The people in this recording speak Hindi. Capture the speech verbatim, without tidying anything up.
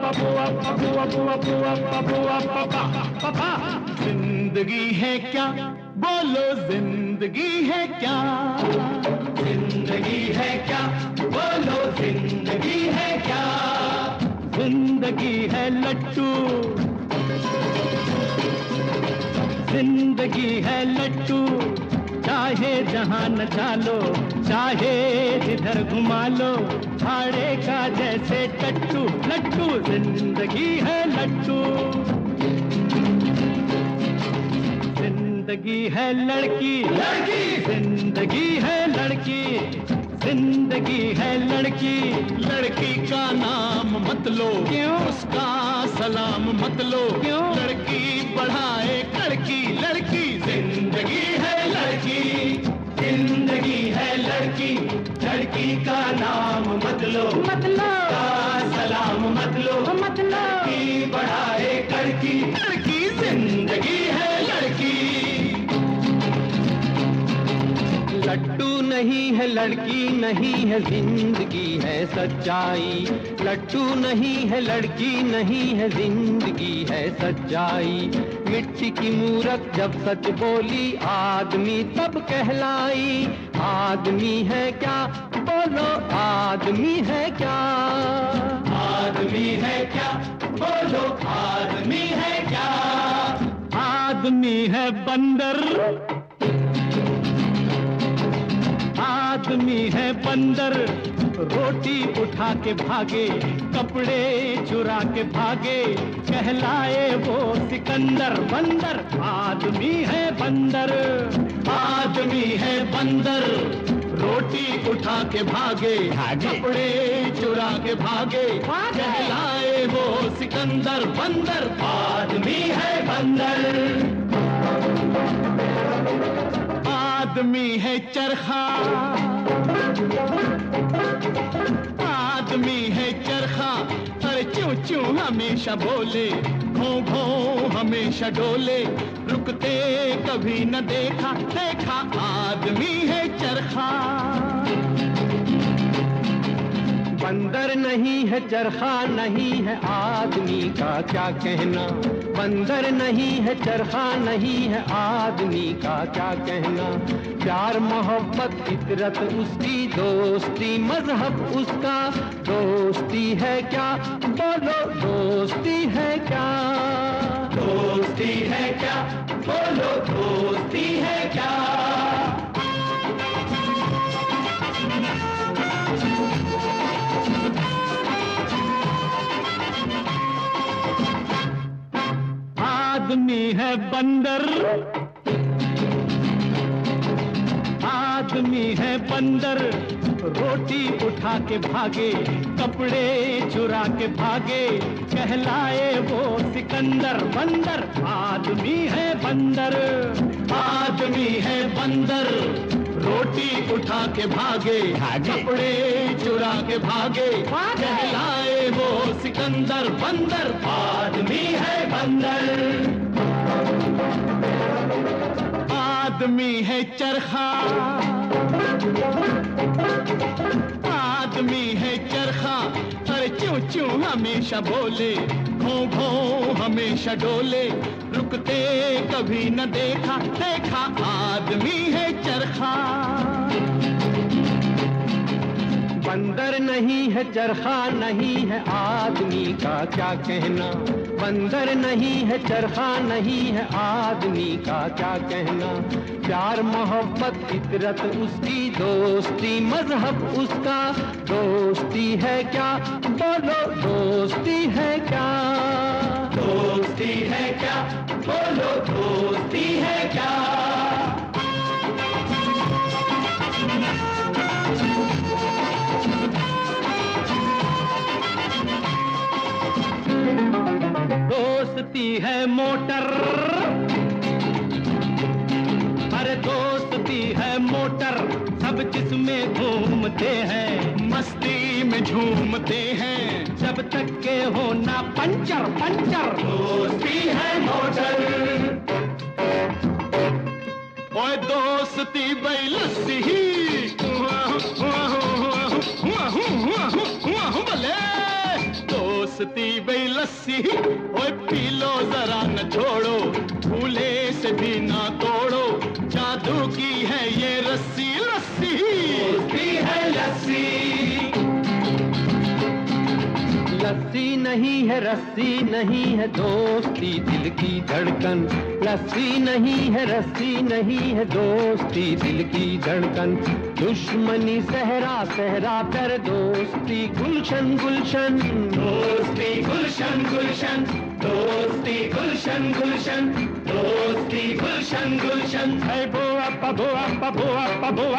जिंदगी है क्या, बोलो जिंदगी है क्या, जिंदगी है क्या, बोलो जिंदगी है क्या। जिंदगी है लट्टू, जिंदगी है लट्टू, चाहे जहां न चालो, चाहे जिधर घुमा लो, भाड़े का जैसे टट्टू लट्टू। जिंदगी है लट्टू, जिंदगी है लड़की, लड़की जिंदगी है लड़की, जिंदगी है लड़की। लड़की का नाम मत लो, क्यों? उसका सलाम मत लो, क्यों? लड़की बढ़ाए कड़की, लड़की। जिंदगी है लड़की, जिंदगी है लड़की, लड़की का नाम मत लो, मत लो, का सलाम मत लो, मत लो। लड़की बढ़ाए कड़की, लड़की जिंदगी है लड़की। लट्टू नहीं है, लड़की नहीं है, जिंदगी है सच्चाई। लट्टू नहीं है, लड़की नहीं है, जिंदगी है सच्चाई। मिट्टी की मूरत जब सच बोली, आदमी तब कहलाई। आदमी है क्या, बोलो आदमी है क्या। आदमी है क्या, बोलो आदमी है क्या। आदमी है बंदर, आदमी है बंदर, रोटी उठा के भागे, कपड़े चुरा के भागे, कहलाए वो सिकंदर। बंदर आदमी है बंदर, आदमी है बंदर, रोटी उठा के भागे, कपड़े चुरा के भागे, कहलाए वो सिकंदर। बंदर आदमी है बंदर। आदमी है चरखा, आदमी है चरखा, अरे क्यों क्यों हमेशा बोले, घों घों हमेशा डोले, रुकते कभी न देखा, देखा आदमी है चरखा। बंदर नहीं है, चरखा नहीं है, आदमी का क्या कहना। बंदर नहीं है, चरखा नहीं है, आदमी का क्या कहना। प्यार मोहब्बत फितरत उसकी, दोस्ती मजहब उसका। दोस्ती है क्या, बोलो दोस्ती है क्या। दोस्ती है क्या, बोलो दोस्ती है क्या। आदमी है बंदर, आदमी है बंदर, रोटी उठा के भागे, कपड़े चुरा के भागे, कहलाए वो सिकंदर। बंदर आदमी है बंदर, आदमी है बंदर, रोटी उठा के भागे, कपड़े चुरा के भागे, कहलाए वो सिकंदर। बंदर आदमी है बंदर। आदमी है चरखा, आदमी है चरखा, अरे क्यों क्यों हमेशा बोले, घों घों हमेशा डोले, रुकते कभी न देखा, देखा आदमी है चरखा। बंदर नहीं है, चरखा नहीं है, आदमी का क्या कहना। बंदर नहीं है, चरखा नहीं है, आदमी का क्या कहना। प्यार मोहब्बत फितरत उसकी, दोस्ती मजहब उसका। दोस्ती है क्या, बोलो दोस्ती है क्या। दोस्ती है क्या, बोलो दोस्ती है क्या। दोस्ती है मोटर, अरे दोस्ती है मोटर, सब जिसमें घूमते हैं, मस्ती में झूमते हैं, जब तक के हो ना पंचर पंचर। दोस्ती है मोटर, ओए दोस्ती बैलस्ती भले। दोस्ती बई लस्सी, ओए पी लो जरा न छोड़ो, भूले से भी ना तोड़ो, जादू की है ये रस्सी लस्सी, दोस्ती है लस्सी। लस्सी नहीं है रस्सी नहीं है दोस्ती दिल की धड़कन, लस्सी नहीं है रस्सी नहीं है दोस्ती दिल की धड़कन, दुश्मनी सहरा सहरा कर दोस्ती गुलशन गुलशन, दोस्ती गुलशन गुलशन, दोस्ती गुलशन गुलशन, दोस्ती गुलशन गुलशन। Hey, boa, pa, boa, pa, boa, pa, boa,